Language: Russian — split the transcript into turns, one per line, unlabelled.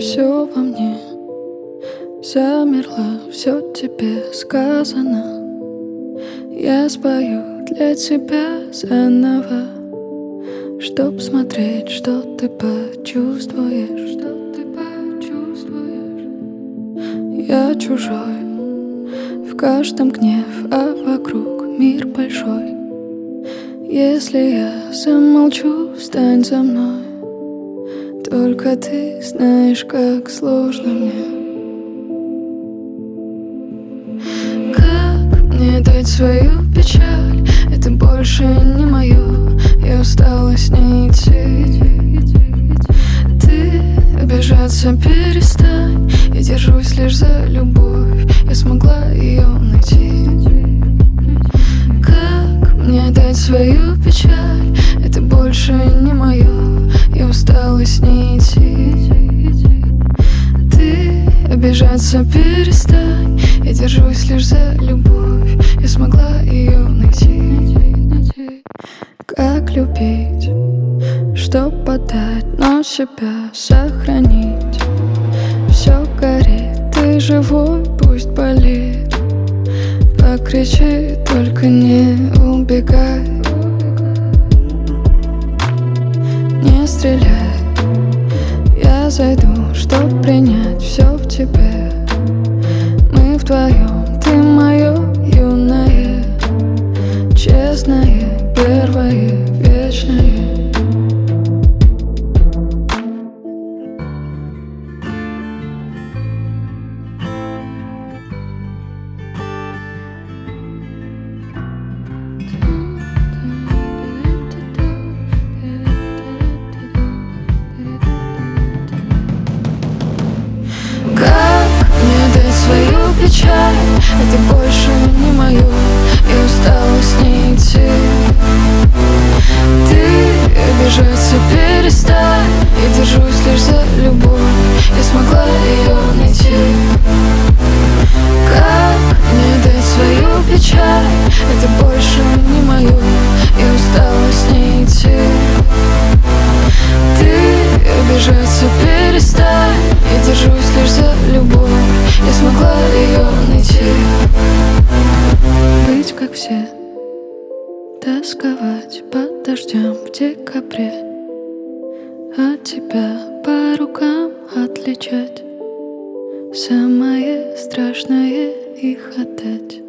Все во мне замерло, все тебе сказано. Я спою для тебя заново, чтоб смотреть, что ты почувствуешь, Я чужой, в каждом гнев, а вокруг мир большой. Если я замолчу, встань за мной. Только ты знаешь, как сложно мне. Как мне дать свою печаль? Это больше не мое. Я устала с ней идти. Ты обижаться перестань. Я держусь лишь за любовь. Я смогла ее найти. Как мне дать свою печаль? Это больше не мое. Я устала с ней идти. Ты обижаться перестань. Я держусь лишь за любовь. Я смогла ее найти. Как любить, чтоб отдать, но себя сохранить. Все горит, ты живой, пусть болит. Покричи, только не убегай. Не стреляй, я зайду, чтоб принять все в тебе. Мы вдвоем, ты мое юное, честное, первое, вечное. Свою печаль, это больше не мое. Я устала с ней идти. Ты обижаться перестань. Я держусь лишь за любовь. Я смогла ее найти. Как мне дать свою печаль? Это больше не мое. Я устала с ней идти. Ты обижаться перестань. Я держусь лишь за любовь. Я смогла ее найти. Быть как все, тосковать под дождем в декабре, от тебя по рукам отличать. Самое страшное их отдать.